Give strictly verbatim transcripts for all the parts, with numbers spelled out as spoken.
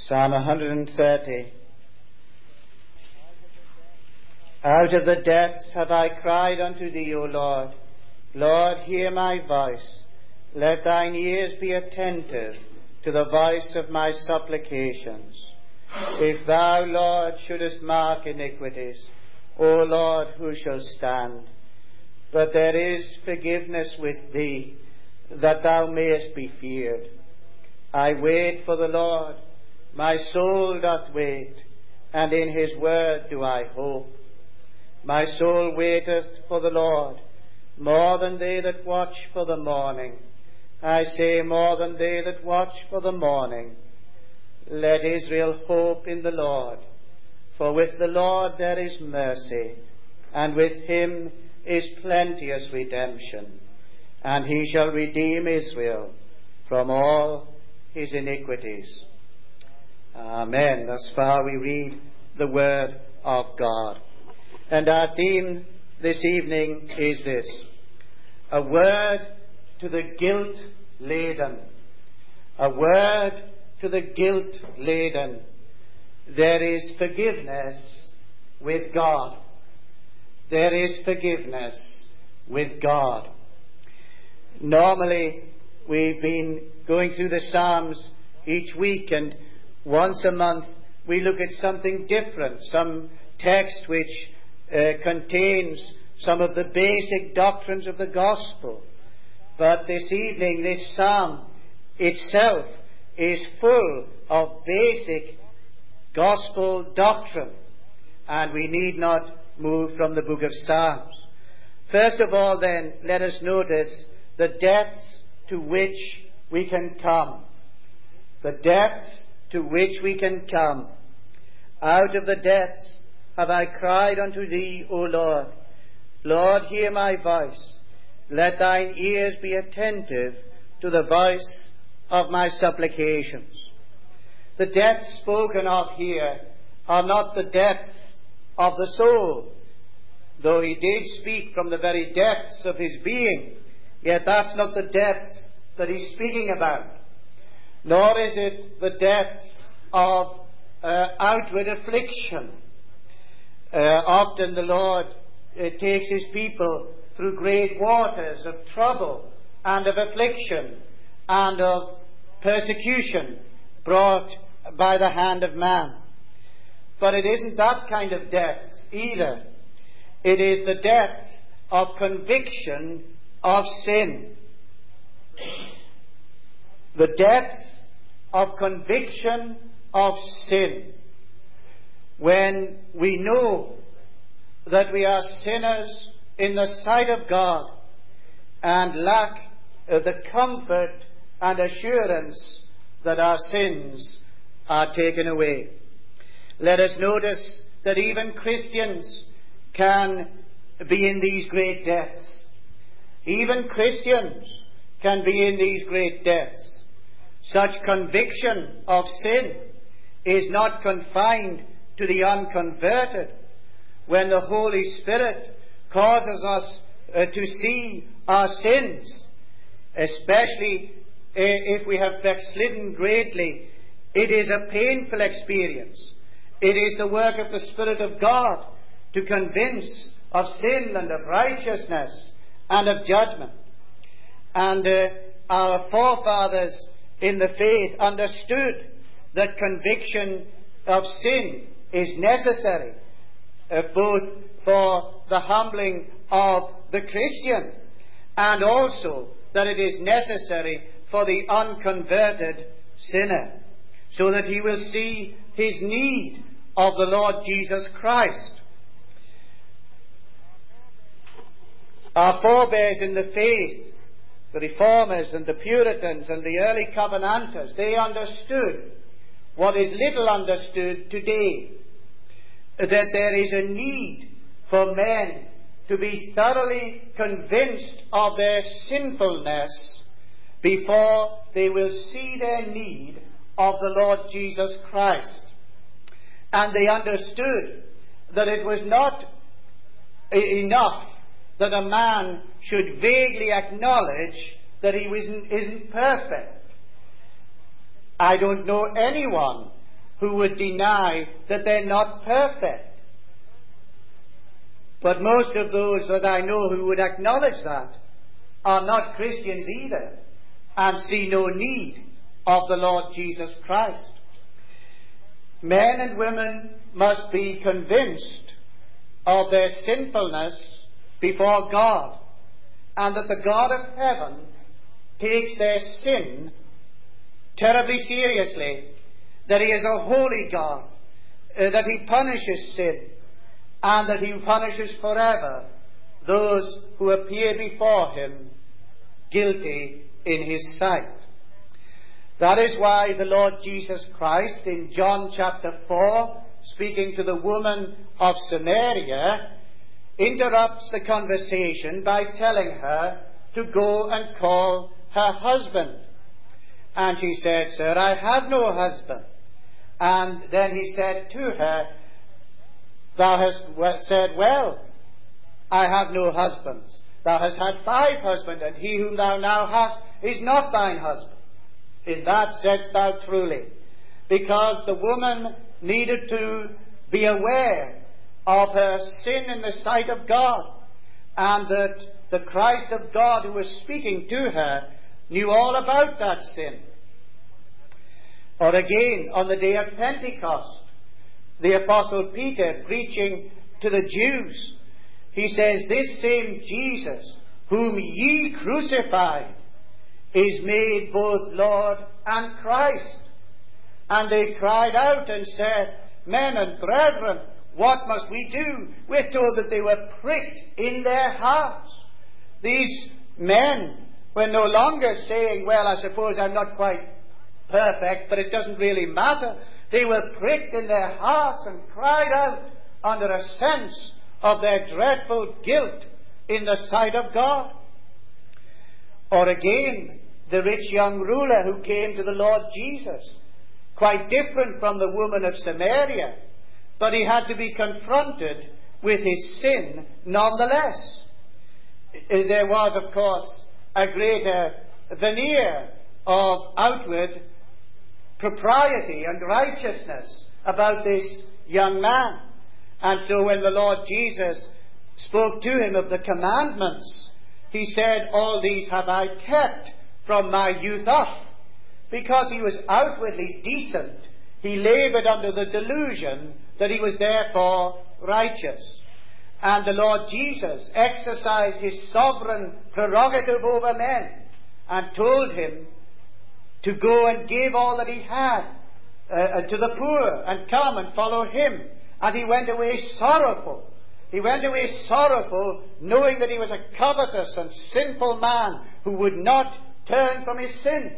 Psalm one hundred thirty. Out of the depths have I cried unto thee, O Lord. Lord, hear my voice. Let thine ears be attentive to the voice of my supplications. If thou, Lord, shouldest mark iniquities, O Lord, who shall stand? But there is forgiveness with thee, that thou mayest be feared. I wait for the Lord, my soul doth wait, and in his word do I hope. My soul waiteth for the Lord, more than they that watch for the morning. I say, more than they that watch for the morning. Let Israel hope in the Lord, for with the Lord there is mercy, and with him is plenteous redemption, and he shall redeem Israel from all his iniquities. Amen. Thus far we read the word of God. And our theme this evening is this: a word to the guilt-laden. A word to the guilt-laden. There is forgiveness with God. There is forgiveness with God. Normally, we've been going through the Psalms each week, and once a month we look at something different, some text which uh, contains some of the basic doctrines of the gospel. But this evening, this psalm itself is full of basic gospel doctrine, and we need not move from the book of Psalms. First of all, then, let us notice the depths to which we can come. The depths to which we can come. Out of the depths have I cried unto thee, O Lord. Lord, hear my voice. Let thine ears be attentive to the voice of my supplications. The depths spoken of here are not the depths of the soul, though he did speak from the very depths of his being, yet that's not the depths that he's speaking about. Nor is it the depths of uh, outward affliction. Uh, often the Lord uh, takes his people through great waters of trouble and of affliction and of persecution brought by the hand of man. But it isn't that kind of depths either. It is the depths of conviction of sin. The depths of conviction of sin. When we know that we are sinners in the sight of God and lack uh, the comfort and assurance that our sins are taken away. Let us notice that even Christians can be in these great depths. Even Christians can be in these great depths. Such conviction of sin is not confined to the unconverted. When the Holy Spirit causes us uh, to see our sins, especially uh, if we have backslidden greatly, it is a painful experience. It is the work of the Spirit of God to convince of sin and of righteousness and of judgment. And uh, our forefathers in the faith understood that conviction of sin is necessary, uh, both for the humbling of the Christian and also that it is necessary for the unconverted sinner, so that he will see his need of the Lord Jesus Christ. Our forebears in the faith, the Reformers and the Puritans and the early Covenanters, they understood what is little understood today, that there is a need for men to be thoroughly convinced of their sinfulness before they will see their need of the Lord Jesus Christ. And they understood that it was not enough that a man should vaguely acknowledge that he isn't, isn't perfect. I don't know anyone who would deny that they're not perfect. But most of those that I know who would acknowledge that are not Christians either, and see no need of the Lord Jesus Christ. Men and women must be convinced of their sinfulness before God, and that the God of heaven takes their sin terribly seriously, that He is a holy God, uh, that He punishes sin, and that He punishes forever those who appear before Him guilty in His sight. That is why the Lord Jesus Christ in John chapter four, speaking to the woman of Samaria, interrupts the conversation by telling her to go and call her husband. And she said, "Sir, I have no husband." And then He said to her, "Thou hast said well, I have no husbands. Thou hast had five husbands, and he whom thou now hast is not thine husband. In that saidst thou truly." Because the woman needed to be aware of her sin in the sight of God, and that the Christ of God who was speaking to her knew all about that sin. Or again, on the day of Pentecost, the Apostle Peter, preaching to the Jews, he says, "This same Jesus, whom ye crucified, is made both Lord and Christ." And they cried out and said, "Men and brethren, what must we do?" We're told that they were pricked in their hearts. These men were no longer saying, "Well, I suppose I'm not quite perfect, but it doesn't really matter." They were pricked in their hearts and cried out under a sense of their dreadful guilt in the sight of God. Or again, the rich young ruler who came to the Lord Jesus, quite different from the woman of Samaria, but he had to be confronted with his sin nonetheless. There was, of course, a greater veneer of outward propriety and righteousness about this young man. And so when the Lord Jesus spoke to him of the commandments, He said, "All these have I kept from my youth up." Because he was outwardly decent, he labored under the delusion that he was therefore righteous. And the Lord Jesus exercised His sovereign prerogative over men and told him to go and give all that he had uh, to the poor and come and follow Him. And he went away sorrowful. He went away sorrowful, knowing that he was a covetous and sinful man who would not turn from his sins.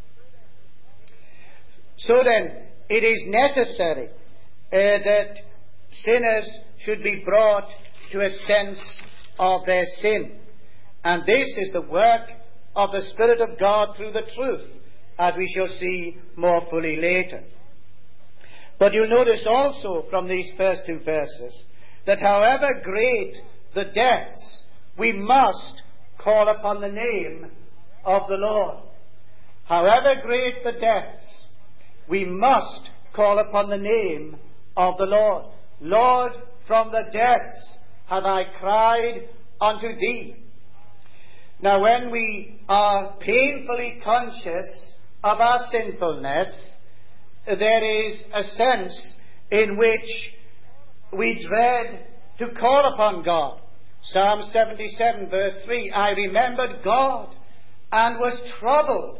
So then, it is necessary uh, that sinners should be brought to a sense of their sin. And this is the work of the Spirit of God through the truth, as we shall see more fully later. But you'll notice also from these first two verses that however great the debts, we must call upon the name of the Lord. However great the debts, we must call upon the name of the Lord. "Lord, from the depths have I cried unto Thee." Now, when we are painfully conscious of our sinfulness, there is a sense in which we dread to call upon God. Psalm seventy-seven verse three, "I remembered God and was troubled."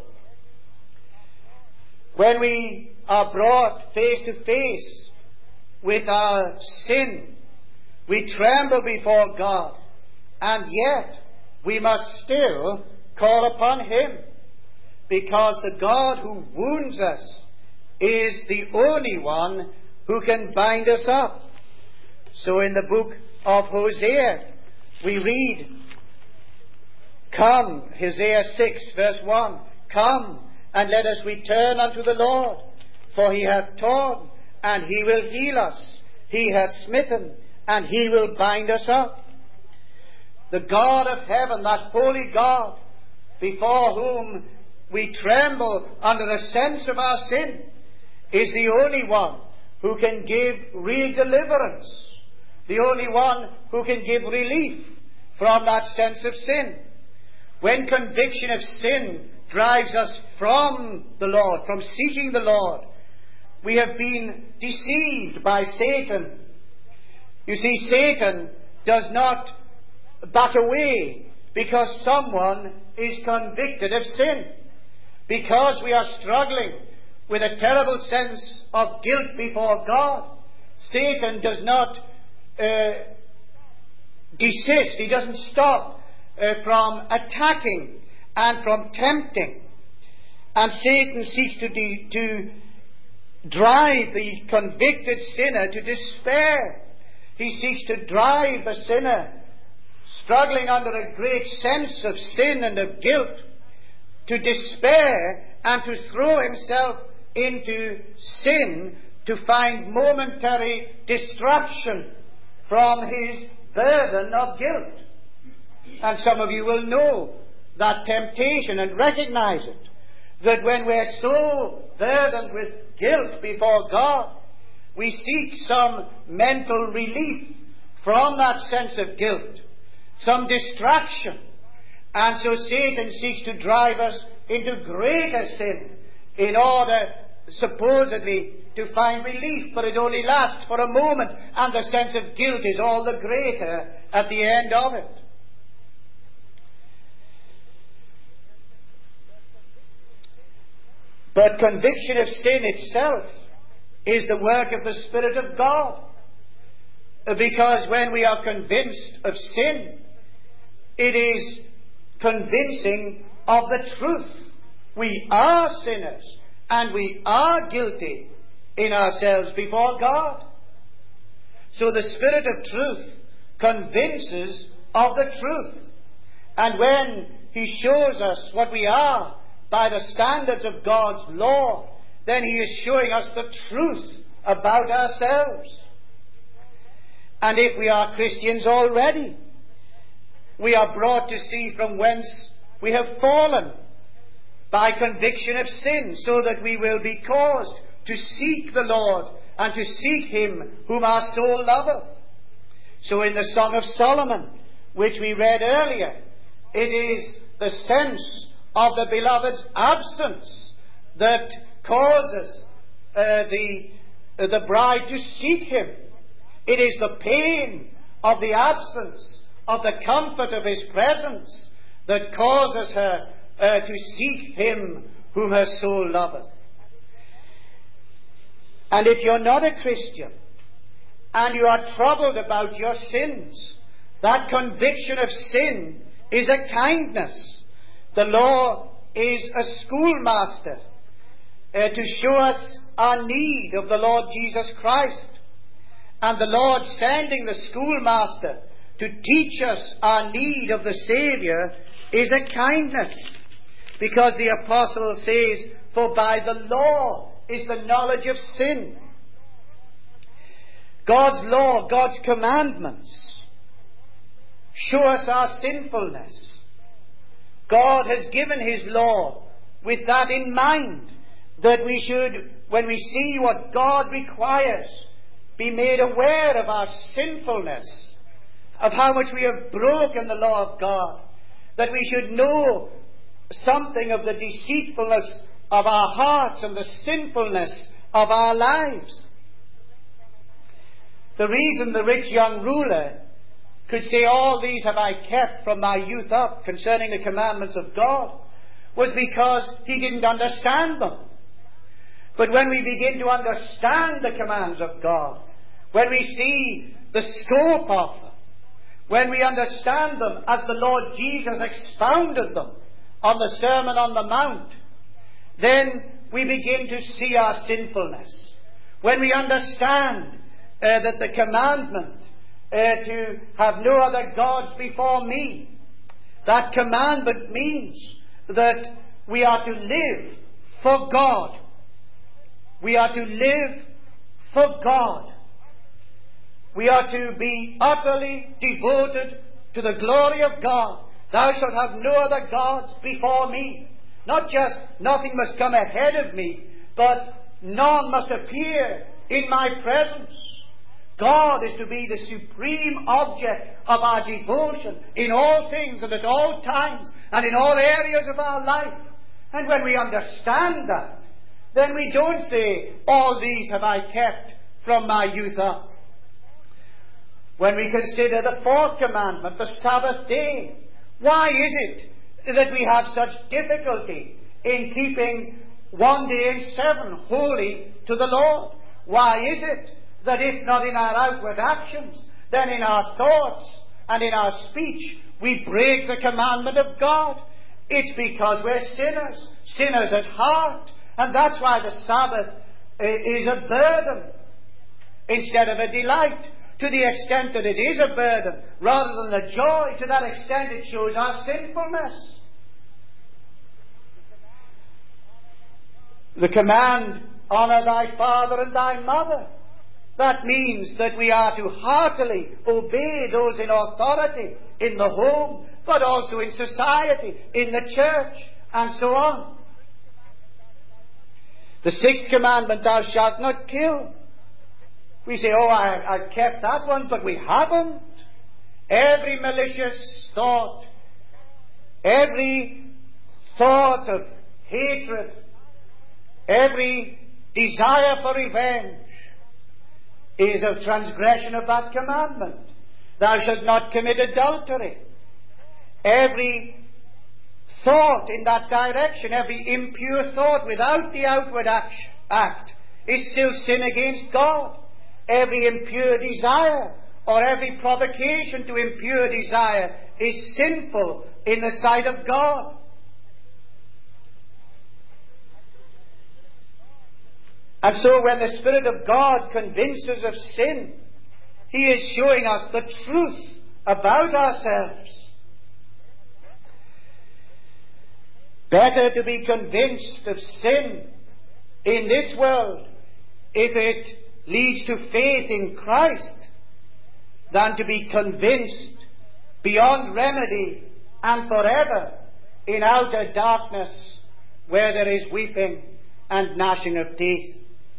When we are brought face to face with our sin, we tremble before God, and yet we must still call upon Him, because the God who wounds us is the only one who can bind us up. So in the book of Hosea, we read, "Come," Hosea six verse one, "Come, and let us return unto the Lord, for He hath torn, and He will heal us. He hath smitten, and He will bind us up." The God of heaven, that holy God, before whom we tremble under a sense of our sin, is the only one who can give real deliverance, the only one who can give relief from that sense of sin. When conviction of sin drives us from the Lord, from seeking the Lord, we have been deceived by Satan. You see, Satan does not back away because someone is convicted of sin. Because we are struggling with a terrible sense of guilt before God, Satan does not uh, desist. He doesn't stop uh, from attacking and from tempting. And Satan seeks to, de- to drive the convicted sinner to despair. He seeks to drive a sinner struggling under a great sense of sin and of guilt to despair and to throw himself into sin to find momentary distraction from his burden of guilt. And some of you will know that temptation and recognize it, that when we're so burdened with guilt before God, we seek some mental relief from that sense of guilt, some distraction. And so Satan seeks to drive us into greater sin in order, supposedly, to find relief, but it only lasts for a moment, and the sense of guilt is all the greater at the end of it. But conviction of sin itself is the work of the Spirit of God. Because when we are convinced of sin, it is convincing of the truth. We are sinners, and we are guilty in ourselves before God. So the Spirit of truth convinces of the truth. And when He shows us what we are by the standards of God's law, then He is showing us the truth about ourselves. And if we are Christians already, we are brought to see from whence we have fallen by conviction of sin, so that we will be caused to seek the Lord and to seek Him whom our soul loveth. So in the Song of Solomon, which we read earlier, it is the sense of the beloved's absence that causes uh, the, uh, the bride to seek Him. It is the pain of the absence of the comfort of His presence that causes her uh, to seek Him whom her soul loveth. And if you're not a Christian and you are troubled about your sins, that conviction of sin is a kindness. The law is a schoolmaster uh, to show us our need of the Lord Jesus Christ. And the Lord sending the schoolmaster to teach us our need of the Saviour is a kindness. Because the apostle says, for by the law is the knowledge of sin. God's law, God's commandments show us our sinfulness. God has given His law with that in mind, that we should, when we see what God requires, be made aware of our sinfulness, of how much we have broken the law of God, that we should know something of the deceitfulness of our hearts and the sinfulness of our lives. The reason the rich young ruler could say, all these have I kept from my youth up concerning the commandments of God, was because he didn't understand them. But when we begin to understand the commands of God, when we see the scope of them, when we understand them as the Lord Jesus expounded them on the Sermon on the Mount, then we begin to see our sinfulness. When we understand uh, that the commandment uh, to have no other gods before me, that commandment means that we are to live for God. We are to live for God. We are to be utterly devoted to the glory of God. Thou shalt have no other gods before me. Not just nothing must come ahead of me, but none must appear in my presence. God is to be the supreme object of our devotion in all things and at all times and in all areas of our life. And when we understand that, then we don't say, all these have I kept from my youth up. When we consider the fourth commandment, the Sabbath day, why is it that we have such difficulty in keeping one day in seven holy to the Lord? Why is it that if not in our outward actions, then in our thoughts and in our speech, we break the commandment of God? It's because we're sinners, sinners at heart. And that's why the Sabbath is a burden instead of a delight. To the extent that it is a burden rather than a joy, to that extent it shows our sinfulness. The command, honour thy father and thy mother. That means that we are to heartily obey those in authority in the home, but also in society, in the church, and so on. The sixth commandment, thou shalt not kill. We say, oh, I, I've kept that one, but we haven't. Every malicious thought, every thought of hatred, every desire for revenge is a transgression of that commandment. Thou shalt not commit adultery. Every thought in that direction, every impure thought without the outward act, act is still sin against God. Every impure desire or every provocation to impure desire is sinful in the sight of God. And so when the Spirit of God convinces of sin, He is showing us the truth about ourselves. Better to be convinced of sin in this world, if it leads to faith in Christ, than to be convinced beyond remedy and forever in outer darkness where there is weeping and gnashing of teeth.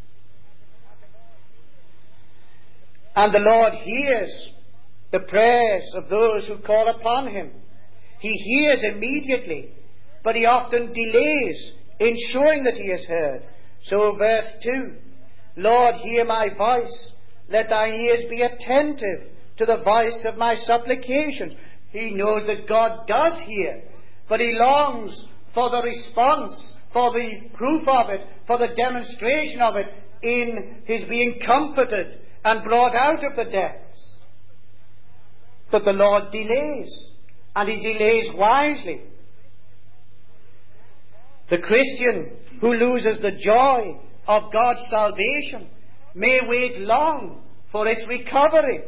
And the Lord hears the prayers of those who call upon Him. He hears immediately, but He often delays in showing that He has heard. So verse two, Lord, hear my voice. Let thine ears be attentive to the voice of my supplications. He knows that God does hear, but He longs for the response, for the proof of it, for the demonstration of it in His being comforted and brought out of the depths. But the Lord delays, and He delays wisely. The Christian who loses the joy of God's salvation may wait long for its recovery,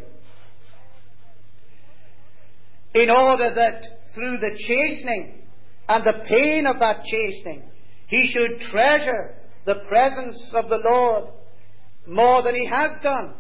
in order that through the chastening and the pain of that chastening, he should treasure the presence of the Lord more than he has done.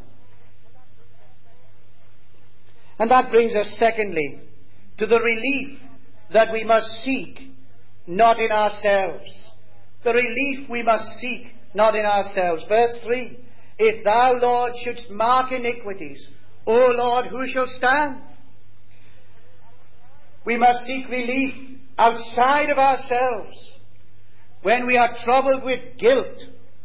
And that brings us secondly to the relief that we must seek not in ourselves. The relief we must seek not in ourselves. Verse three, if thou, Lord, shouldst mark iniquities, O Lord, who shall stand? We must seek relief outside of ourselves when we are troubled with guilt.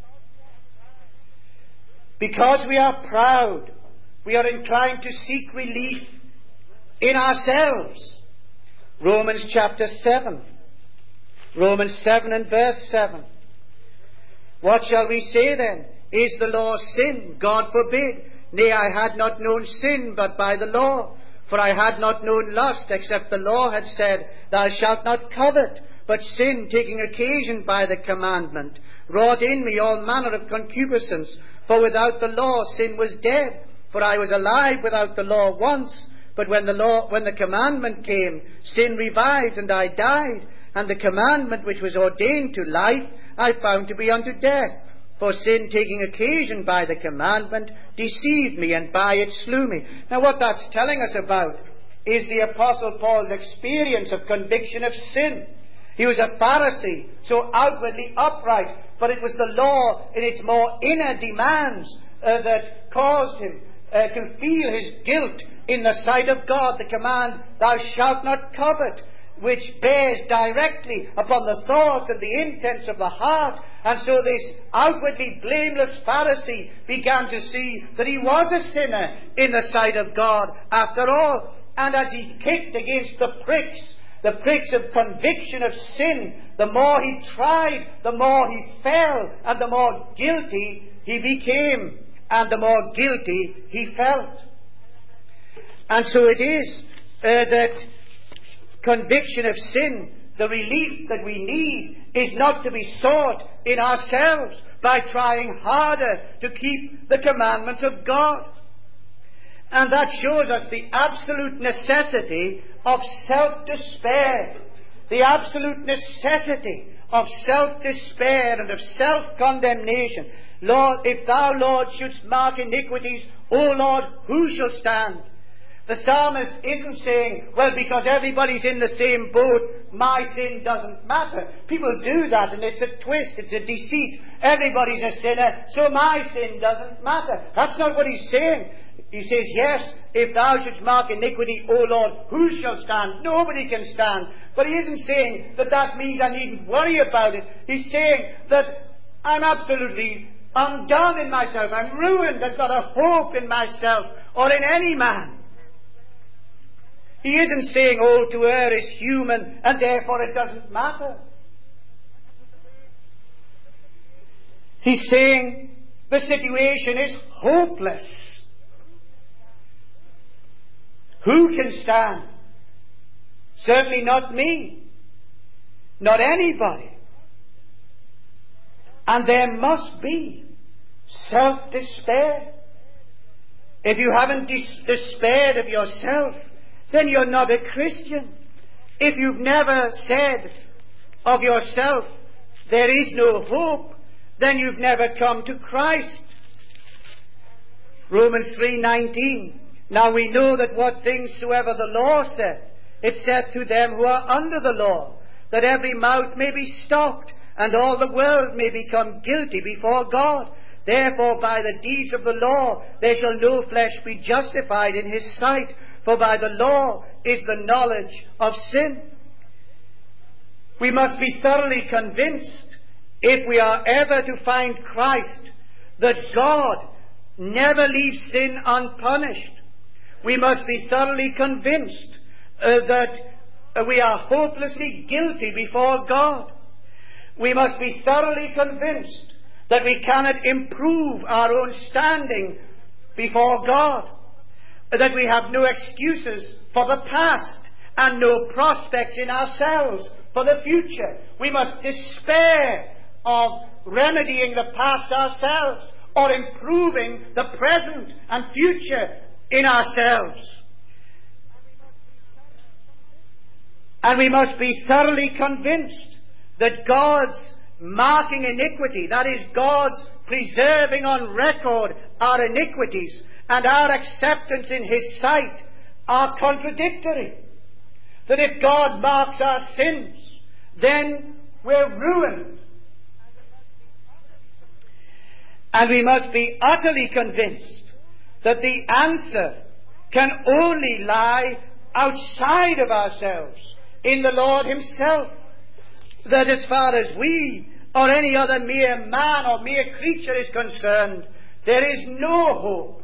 Because we are proud, we are inclined to seek relief in ourselves. Romans chapter seven. Romans seven and verse seven. What shall we say then? Is the law sin? God forbid. Nay, I had not known sin but by the law. For I had not known lust, except the law had said, Thou shalt not covet. But sin, taking occasion by the commandment, wrought in me all manner of concupiscence. For without the law sin was dead. For I was alive without the law once. But when the law, when the commandment came, sin revived, and I died. And the commandment which was ordained to life, I found to be unto death. For sin, taking occasion by the commandment, deceived me, and by it slew me. Now what that's telling us about is the Apostle Paul's experience of conviction of sin. He was a Pharisee, so outwardly upright, but it was the law in its more inner demands uh, that caused him uh, to feel his guilt in the sight of God. The command, thou shalt not covet, which bears directly upon the thoughts and the intents of the heart. And so this outwardly blameless Pharisee began to see that he was a sinner in the sight of God after all. And as he kicked against the pricks, the pricks of conviction of sin, the more he tried, the more he fell, and the more guilty he became, and the more guilty he felt. And so it is uh, that conviction of sin, the relief that we need, is not to be sought in ourselves by trying harder to keep the commandments of God. And that shows us the absolute necessity of self-despair, the absolute necessity of self-despair and of self-condemnation. Lord, if thou, Lord, shouldst mark iniquities, O Lord, who shall stand? The psalmist isn't saying, well, because everybody's in the same boat, my sin doesn't matter. People do that, and it's a twist, it's a deceit. Everybody's a sinner, so my sin doesn't matter. That's not what he's saying. He says, yes, if thou shouldst mark iniquity, O Lord, who shall stand? Nobody can stand. But he isn't saying that that means I needn't worry about it. He's saying that I'm absolutely undone in myself. I'm ruined. There's not a hope in myself or in any man. He isn't saying, oh, to err is human, and therefore it doesn't matter. He's saying the situation is hopeless. Who can stand? Certainly not me. Not anybody. And there must be self-despair. If you haven't dis- despaired of yourself, then you're not a Christian. If you've never said of yourself, there is no hope, then you've never come to Christ. Romans three nineteen. Now we know that what things soever the law saith, it saith to them who are under the law, that every mouth may be stopped, and all the world may become guilty before God. Therefore by the deeds of the law there shall no flesh be justified in his sight, for by the law is the knowledge of sin. We must be thoroughly convinced, if we are ever to find Christ, that God never leaves sin unpunished. We must be thoroughly convinced uh, that uh, we are hopelessly guilty before God. We must be thoroughly convinced that we cannot improve our own standing before God, that we have no excuses for the past and no prospects in ourselves for the future. We must despair of remedying the past ourselves or improving the present and future in ourselves. And we must be thoroughly convinced that God's marking iniquity, that is, God's preserving on record our iniquities and our acceptance in his sight, are contradictory. That if God marks our sins, then we're ruined. And we must be utterly convinced that the answer can only lie outside of ourselves, in the Lord himself. That as far as we or any other mere man or mere creature is concerned, there is no hope.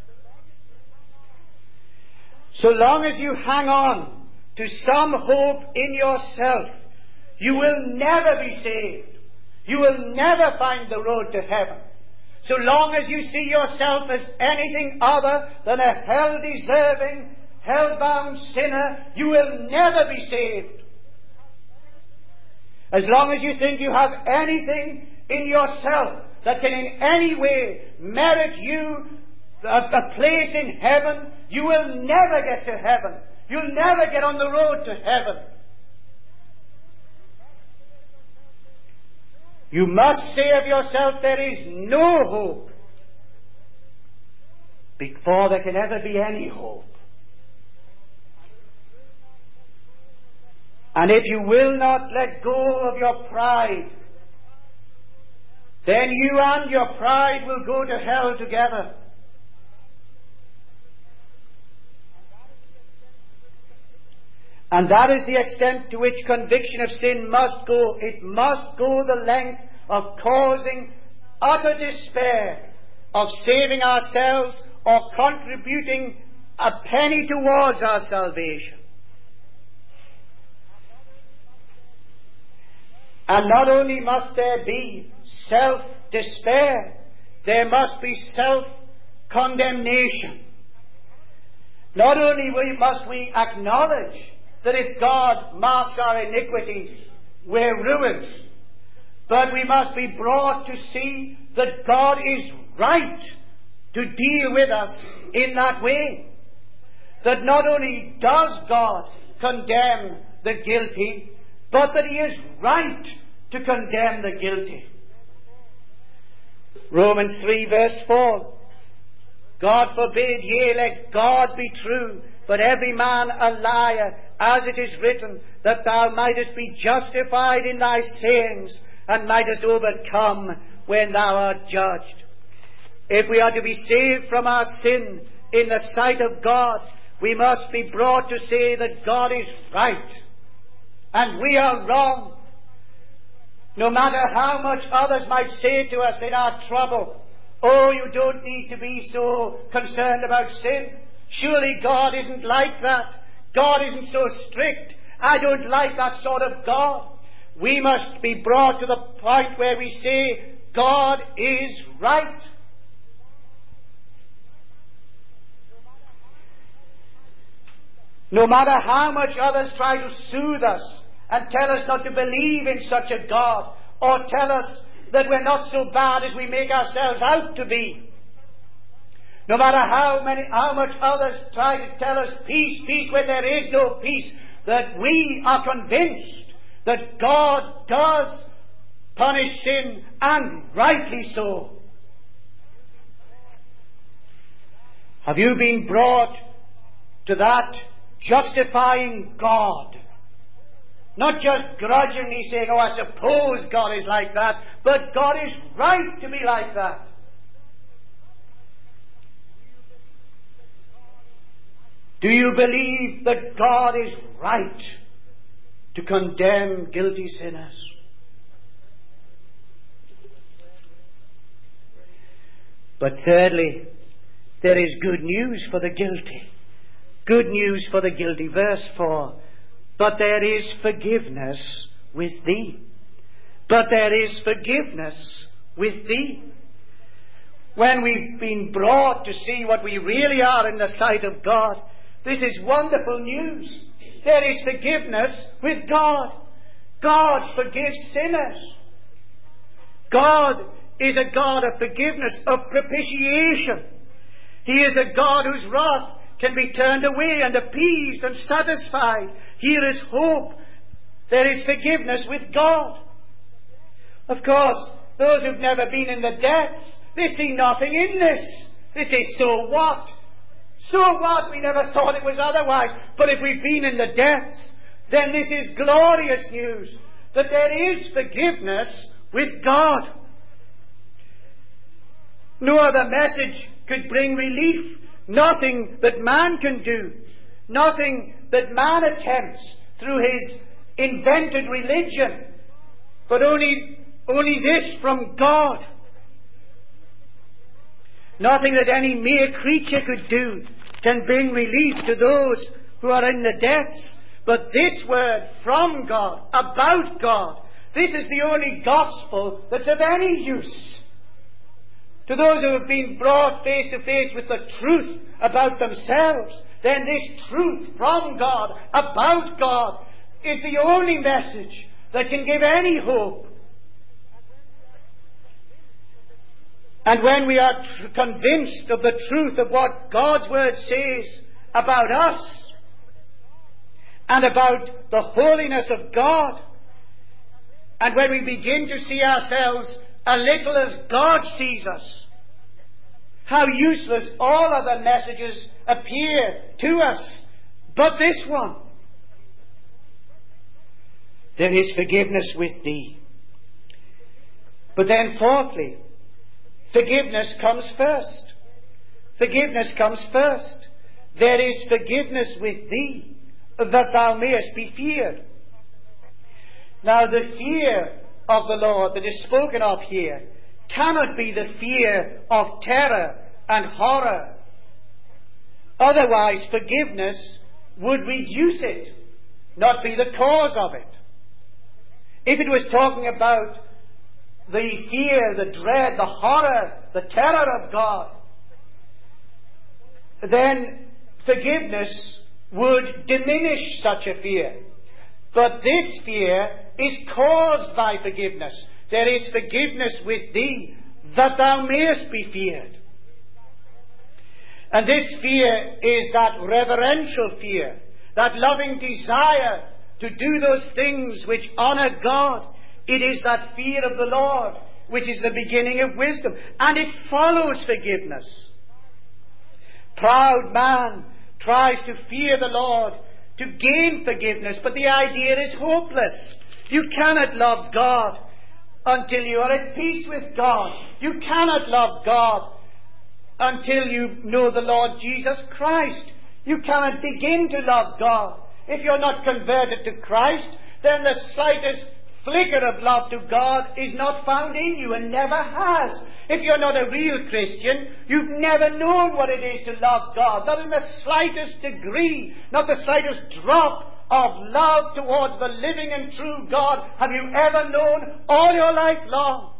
So long as you hang on to some hope in yourself, you will never be saved. You will never find the road to heaven. So long as you see yourself as anything other than a hell-deserving, hell-bound sinner, you will never be saved. As long as you think you have anything in yourself that can in any way merit you a, a place in heaven, you will never get to heaven. You'll never get on the road to heaven. You must say of yourself, there is no hope, before there can ever be any hope. And if you will not let go of your pride, then you and your pride will go to hell together. And that is the extent to which conviction of sin must go. It must go the length of causing utter despair of saving ourselves or contributing a penny towards our salvation. And not only must there be self-despair, there must be self-condemnation. Not only must we acknowledge that if God marks our iniquity, we're ruined, but we must be brought to see that God is right to deal with us in that way. That not only does God condemn the guilty, but that He is right to condemn the guilty. Romans three verse four. God forbid, yea, let God be true, but every man a liar, as it is written, that thou mightest be justified in thy sayings, and mightest overcome when thou art judged. If we are to be saved from our sin in the sight of God, we must be brought to say that God is right, and we are wrong. No matter how much others might say to us in our trouble, oh, you don't need to be so concerned about sin. Surely God isn't like that. God isn't so strict. I don't like that sort of God. We must be brought to the point where we say, God is right. No matter how much others try to soothe us and tell us not to believe in such a God, or tell us that we're not so bad as we make ourselves out to be. No matter how many, how much others try to tell us peace, peace when there is no peace, that we are convinced that God does punish sin, and rightly so. Have you been brought to that justifying God? Not just grudgingly saying, oh, I suppose God is like that, but God is right to be like that. Do you believe that God is right to condemn guilty sinners? But thirdly, there is good news for the guilty. Good news for the guilty. Verse four. But there is forgiveness with thee. But there is forgiveness with thee. When we've been brought to see what we really are in the sight of God, this is wonderful news. There is forgiveness with God. God forgives sinners. God is a God of forgiveness, of propitiation. He is a God whose wrath can be turned away and appeased and satisfied. Here is hope. There is forgiveness with God. Of course, those who've never been in the depths, they see nothing in this. They say, so what? So what? We never thought it was otherwise. But if we've been in the depths, then this is glorious news, that there is forgiveness with God. No other message could bring relief. Nothing that man can do. Nothing that man attempts through his invented religion. But only, only this from God. Nothing that any mere creature could do can bring relief to those who are in the depths. But this word from God, about God, this is the only gospel that's of any use. To those who have been brought face to face with the truth about themselves, then this truth from God, about God, is the only message that can give any hope. And when we are tr- convinced of the truth of what God's Word says about us, and about the holiness of God, and when we begin to see ourselves a little as God sees us, how useless all other messages appear to us, but this one. there is forgiveness with thee. But then fourthly, forgiveness comes first. Forgiveness comes first. There is forgiveness with thee, that thou mayest be feared. Now the fear of the Lord that is spoken of here cannot be the fear of terror and horror. Otherwise forgiveness would reduce it, not be the cause of it. If it was talking about the fear, the dread, the horror, the terror of God, then forgiveness would diminish such a fear. But this fear is caused by forgiveness. There is forgiveness with thee, that thou mayest be feared. And this fear is that reverential fear, that loving desire to do those things which honour God. It is that fear of the Lord which is the beginning of wisdom, and it follows forgiveness. Proud man tries to fear the Lord to gain forgiveness, but the idea is hopeless. You cannot love God until you are at peace with God. You cannot love God until you know the Lord Jesus Christ. You cannot begin to love God. If you're not converted to Christ, then the slightest flicker of love to God is not found in you, and never has. If you're not a real Christian, you've never known what it is to love God. Not in the slightest degree, not the slightest drop of love towards the living and true God have you ever known all your life long.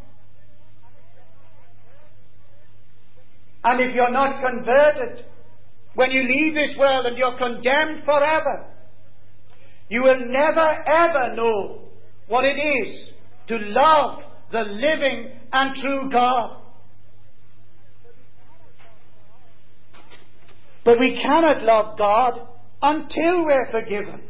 And if you're not converted, when you leave this world and you're condemned forever, you will never ever know what it is to love the living and true God. But we cannot love God until we're forgiven.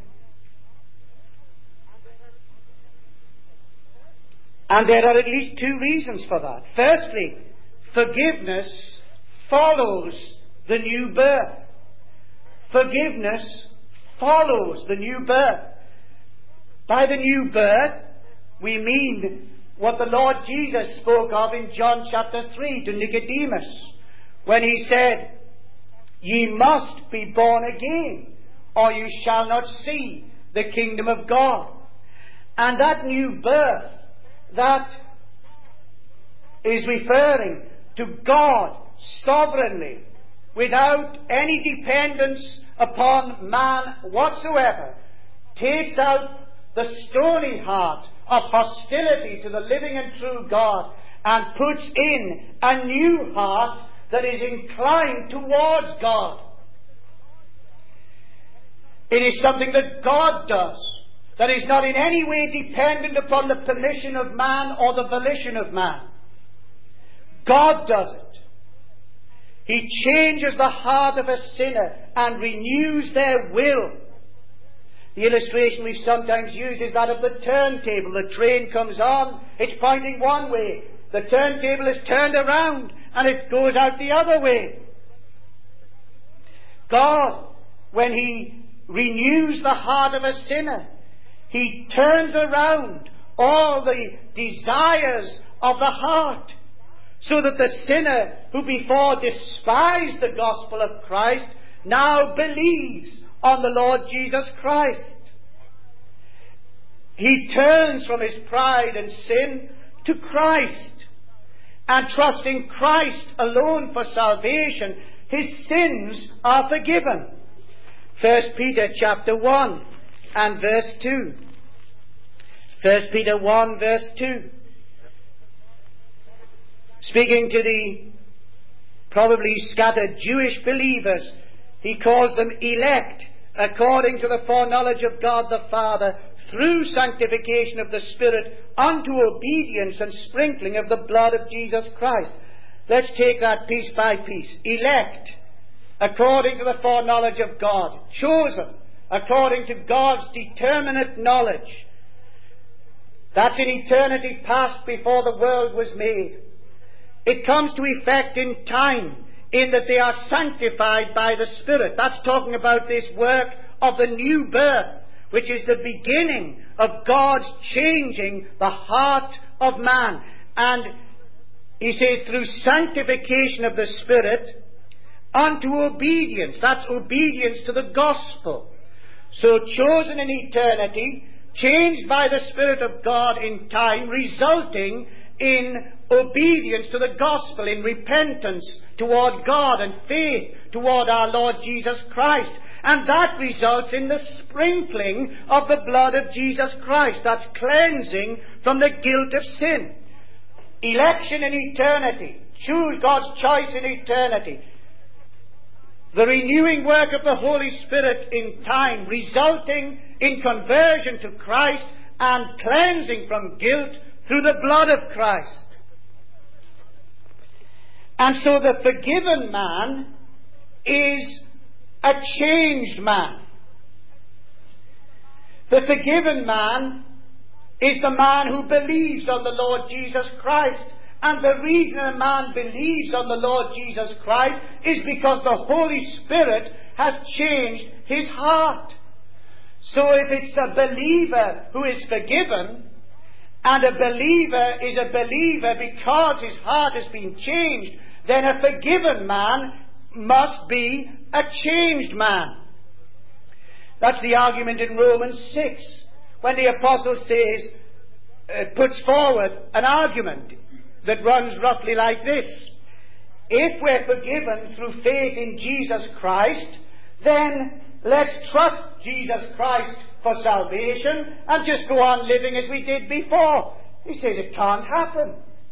And there are at least two reasons for that. Firstly, forgiveness follows the new birth. Forgiveness follows the new birth. By the new birth, we mean what the Lord Jesus spoke of in John chapter three to Nicodemus, when he said, "Ye must be born again, or you shall not see the kingdom of God." And that new birth, that is referring to God sovereignly, without any dependence upon man whatsoever, takes out the stony heart of hostility to the living and true God and puts in a new heart that is inclined towards God. It is something that God does, that is not in any way dependent upon the permission of man or the volition of man. God does it. He changes the heart of a sinner and renews their will. The illustration we sometimes use is that of the turntable. The train comes on, it's pointing one way. The turntable is turned around and it goes out the other way. God, when He renews the heart of a sinner, He turns around all the desires of the heart, so that the sinner who before despised the gospel of Christ now believes on the Lord Jesus Christ. He turns from his pride and sin to Christ, and trusting Christ alone for salvation, his sins are forgiven. First Peter chapter one and verse two. First Peter one verse two. Speaking to the probably scattered Jewish believers, he calls them elect according to the foreknowledge of God the Father, through sanctification of the Spirit, unto obedience and sprinkling of the blood of Jesus Christ. Let's take that piece by piece. Elect according to the foreknowledge of God. Chosen according to God's determinate knowledge. That's in eternity past, before the world was made. It comes to effect in time, in that they are sanctified by the Spirit. That's talking about this work of the new birth, which is the beginning of God's changing the heart of man. And he says, through sanctification of the Spirit unto obedience. That's obedience to the gospel. So chosen in eternity, changed by the Spirit of God in time, resulting in obedience to the gospel, in repentance toward God and faith toward our Lord Jesus Christ. And that results in the sprinkling of the blood of Jesus Christ. That's cleansing from the guilt of sin. Election in eternity. Choose God's choice in eternity. The renewing work of the Holy Spirit in time, resulting in conversion to Christ and cleansing from guilt through the blood of Christ. And so the forgiven man is a changed man. The forgiven man is the man who believes on the Lord Jesus Christ. And the reason a man believes on the Lord Jesus Christ is because the Holy Spirit has changed his heart. So if it's a believer who is forgiven, and a believer is a believer because his heart has been changed, then a forgiven man must be a changed man. That's the argument in Romans six, when the apostle says, uh, puts forward an argument that runs roughly like this. If we're forgiven through faith in Jesus Christ, then let's trust Jesus Christ for salvation and just go on living as we did before. He says it can't happen.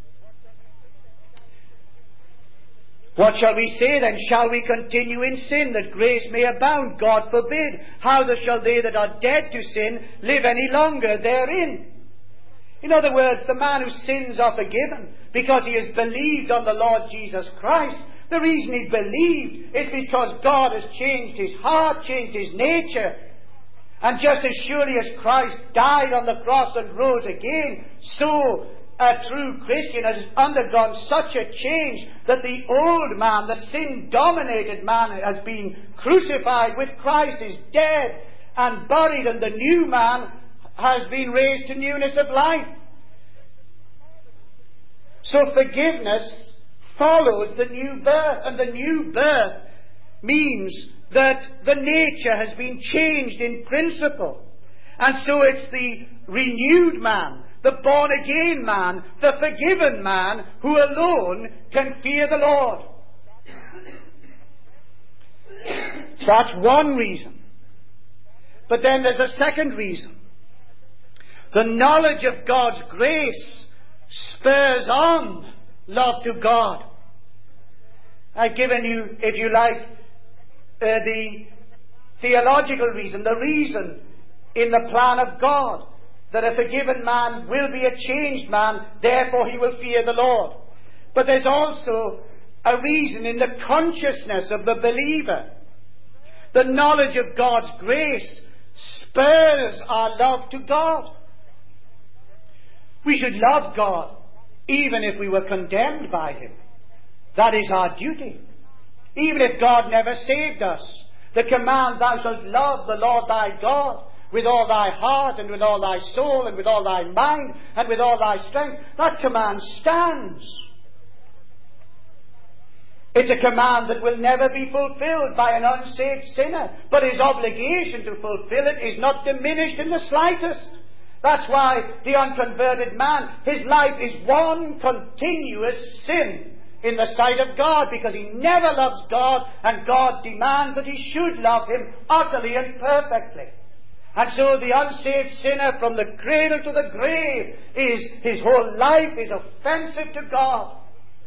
What shall we say then? Shall we continue in sin that grace may abound? God forbid. How then shall they that are dead to sin live any longer therein? In other words, the man whose sins are forgiven because he has believed on the Lord Jesus Christ. The reason he believed is because God has changed his heart, changed his nature. And just as surely as Christ died on the cross and rose again, so a true Christian has undergone such a change that the old man, the sin-dominated man, has been crucified with Christ, is dead and buried, and the new man has been raised to newness of life. So forgiveness follows the new birth, and the new birth means that the nature has been changed in principle. And so it's the renewed man, the born-again man, the forgiven man, who alone can fear the Lord. That's one reason. But then there's a second reason. The knowledge of God's grace spurs on love to God. I've given you, if you like, uh, the theological reason, the reason in the plan of God, that a forgiven man will be a changed man, therefore he will fear the Lord. But there's also a reason in the consciousness of the believer. The knowledge of God's grace spurs our love to God. We should love God even if we were condemned by Him. That is our duty. Even if God never saved us. The command, thou shalt love the Lord thy God with all thy heart and with all thy soul and with all thy mind and with all thy strength. That command stands. It's a command that will never be fulfilled by an unsaved sinner. But his obligation to fulfill it is not diminished in the slightest. That's why the unconverted man, his life is one continuous sin in the sight of God, because he never loves God, and God demands that he should love Him utterly and perfectly. And so the unsaved sinner, from the cradle to the grave, is his whole life is offensive to God.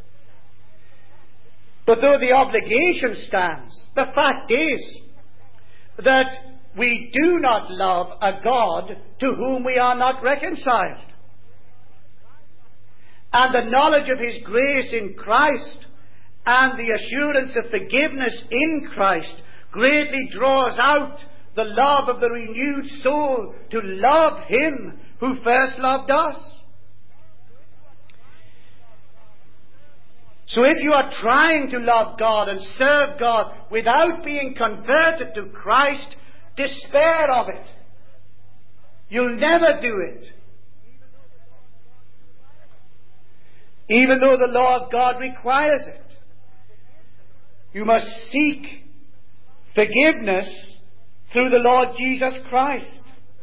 But though the obligation stands, the fact is that we do not love a God to whom we are not reconciled. And the knowledge of His grace in Christ and the assurance of forgiveness in Christ greatly draws out the love of the renewed soul to love Him who first loved us. So if you are trying to love God and serve God without being converted to Christ, despair of it. You'll never do it. Even though the law of God requires it. You must seek forgiveness through the Lord Jesus Christ.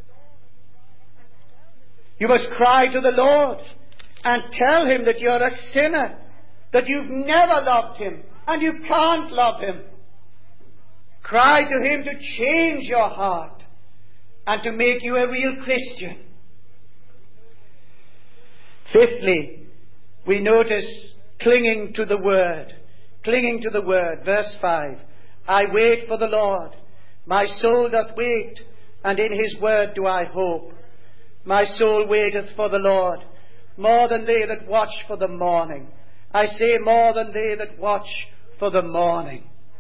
You must cry to the Lord and tell Him that you're a sinner, that you've never loved Him and you can't love Him. Cry to Him to change your heart and to make you a real Christian. Fifthly, we notice clinging to the Word. Clinging to the Word. Verse five. I wait for the Lord. My soul doth wait, and in His Word do I hope. My soul waiteth for the Lord, more than they that watch for the morning. I say more than they that watch for the morning.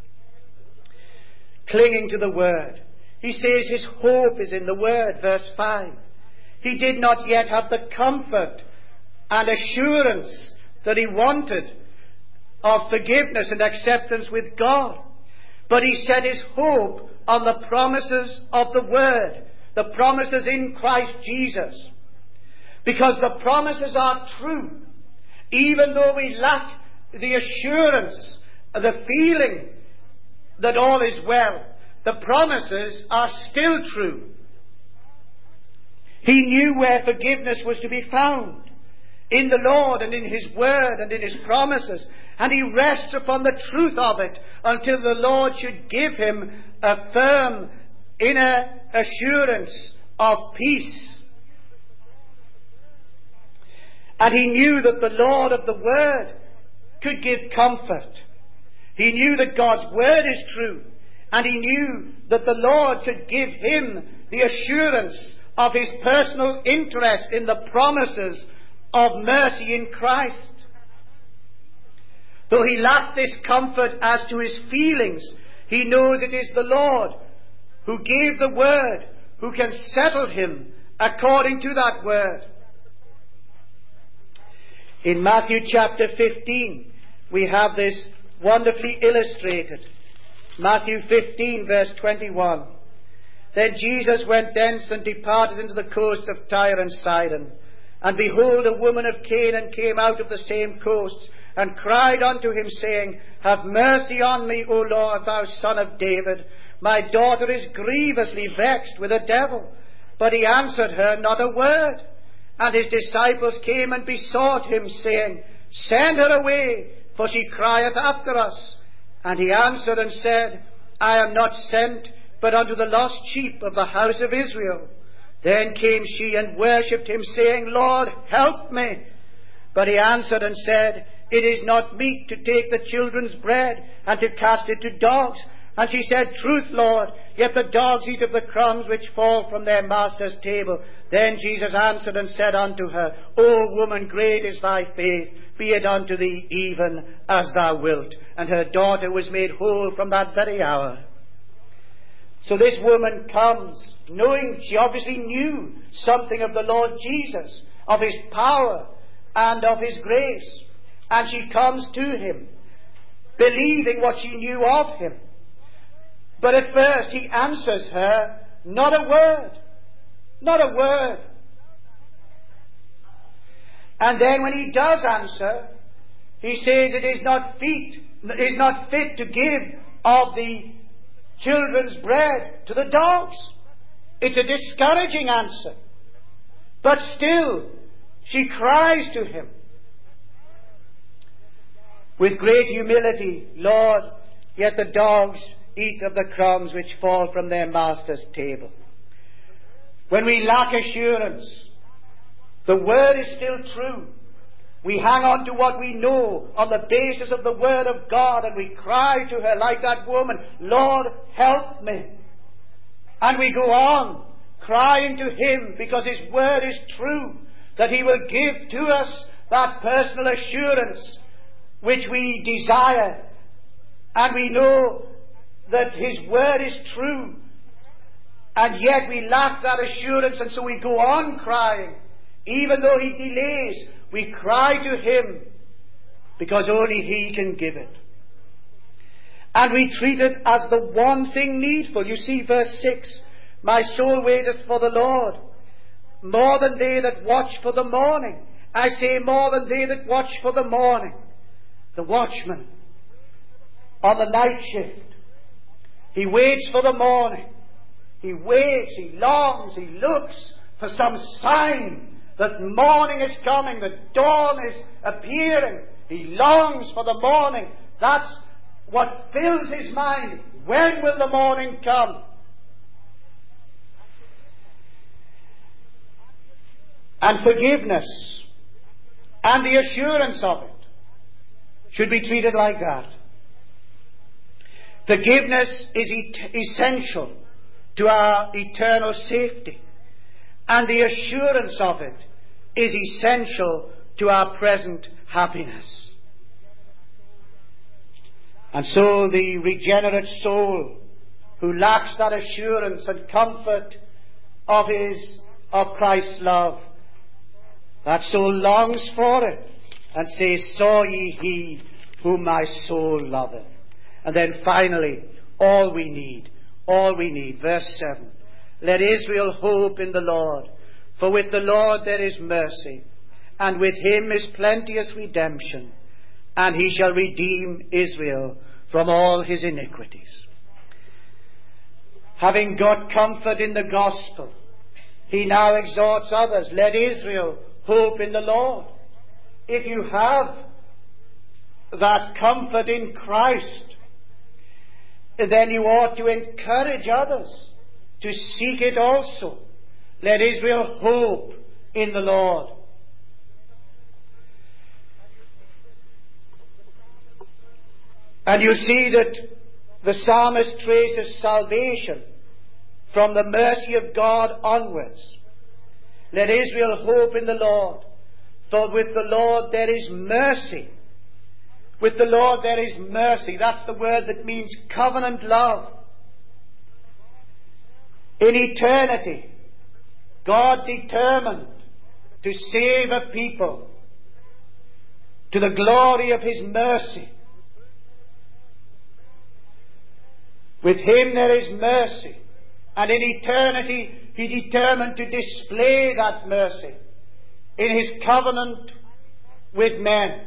Clinging to the Word. He says his hope is in the Word. Verse five. He did not yet have the comfort and assurance that he wanted of forgiveness and acceptance with God. But he set his hope on the promises of the Word, the promises in Christ Jesus. Because the promises are true. Even though we lack the assurance, the feeling that all is well, the promises are still true. He knew where forgiveness was to be found. In the Lord and in His Word and in His promises. And he rests upon the truth of it until the Lord should give him a firm inner assurance of peace. And he knew that the Lord of the Word could give comfort. He knew that God's Word is true. And he knew that the Lord could give him the assurance of his personal interest in the promises of mercy in Christ. Though he lacked this comfort as to his feelings, he knows it is the Lord who gave the Word, who can settle him according to that Word. In Matthew chapter fifteen, we have this wonderfully illustrated. Matthew fifteen, verse twenty-one. Then Jesus went thence and departed into the coasts of Tyre and Sidon. And behold, a woman of Canaan came out of the same coasts, and cried unto him, saying, Have mercy on me, O Lord, thou Son of David. My daughter is grievously vexed with a devil. But he answered her not a word. And his disciples came and besought him, saying, Send her away, for she crieth after us. And he answered and said, I am not sent, but unto the lost sheep of the house of Israel. Then came she and worshipped him, saying, Lord, help me. But he answered and said, It is not meet to take the children's bread and to cast it to dogs. And she said, Truth, Lord, yet the dogs eat of the crumbs which fall from their master's table. Then Jesus answered and said unto her, O woman, great is thy faith. Be it unto thee even as thou wilt. And her daughter was made whole from that very hour. So this woman comes, knowing, she obviously knew something of the Lord Jesus, of His power and of His grace. And she comes to Him, believing what she knew of Him. But at first He answers her, not a word. Not a word. And then when He does answer, He says it is not fit, it is not fit to give of the children's bread to the dogs. It's a discouraging answer. But still, she cries to Him with great humility, Lord, yet the dogs eat of the crumbs which fall from their master's table. When we lack assurance, the Word is still true. We hang on to what we know on the basis of the Word of God, and we cry to her like that woman, Lord, help me. And we go on crying to Him because His Word is true, that He will give to us that personal assurance which we desire. And we know that His Word is true, and yet we lack that assurance, and so we go on crying. Even though He delays, we cry to Him because only He can give it. And we treat it as the one thing needful. You see verse six, My soul waiteth for the Lord. more than they that watch for the morning. I say more than they that watch for the morning. The watchman on the night shift, he waits for the morning. He waits, he longs, he looks for some sign that morning is coming, that dawn is appearing. He longs for the morning. That's what fills his mind. When will the morning come? And forgiveness and the assurance of it should be treated like that. Forgiveness is et- essential to our eternal safety, and the assurance of it is essential to our present happiness. And so the regenerate soul who lacks that assurance and comfort of his, of Christ's love, that soul longs for it and says, saw ye he whom my soul loveth. And then finally, all we need, all we need, verse seven, let Israel hope in the Lord, for with the Lord there is mercy, and with him is plenteous redemption, and he shall redeem Israel from all his iniquities. Having got comfort in the gospel, he now exhorts others, let Israel hope in the Lord. If you have that comfort in Christ, then you ought to encourage others to seek it also. Let Israel hope in the Lord. And you see that the psalmist traces salvation from the mercy of God onwards. Let Israel hope in the Lord, for with the Lord there is mercy. With the Lord there is mercy. That's the word that means covenant love. In eternity, God determined to save a people to the glory of his mercy. With him there is mercy. And in eternity, he determined to display that mercy in his covenant with men.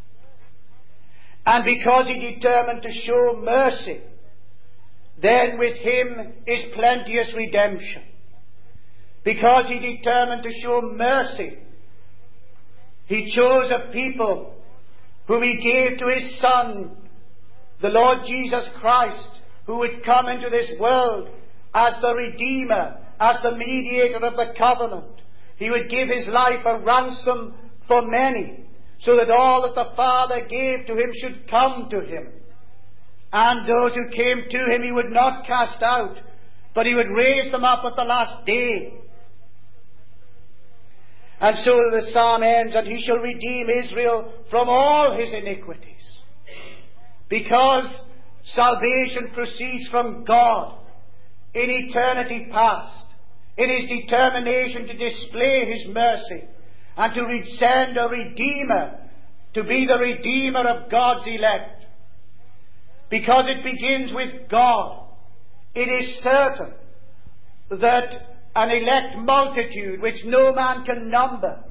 And because he determined to show mercy, then with him is plenteous redemption. Because he determined to show mercy, he chose a people whom he gave to his Son, the Lord Jesus Christ, who would come into this world as the Redeemer, as the mediator of the covenant. He would give his life a ransom for many, so that all that the Father gave to him should come to him. And those who came to him he would not cast out, but he would raise them up at the last day. And so the psalm ends, and he shall redeem Israel from all his iniquities. Because salvation proceeds from God in eternity past, in his determination to display his mercy and to send a Redeemer to be the Redeemer of God's elect. Because it begins with God, it is certain that an elect multitude which no man can number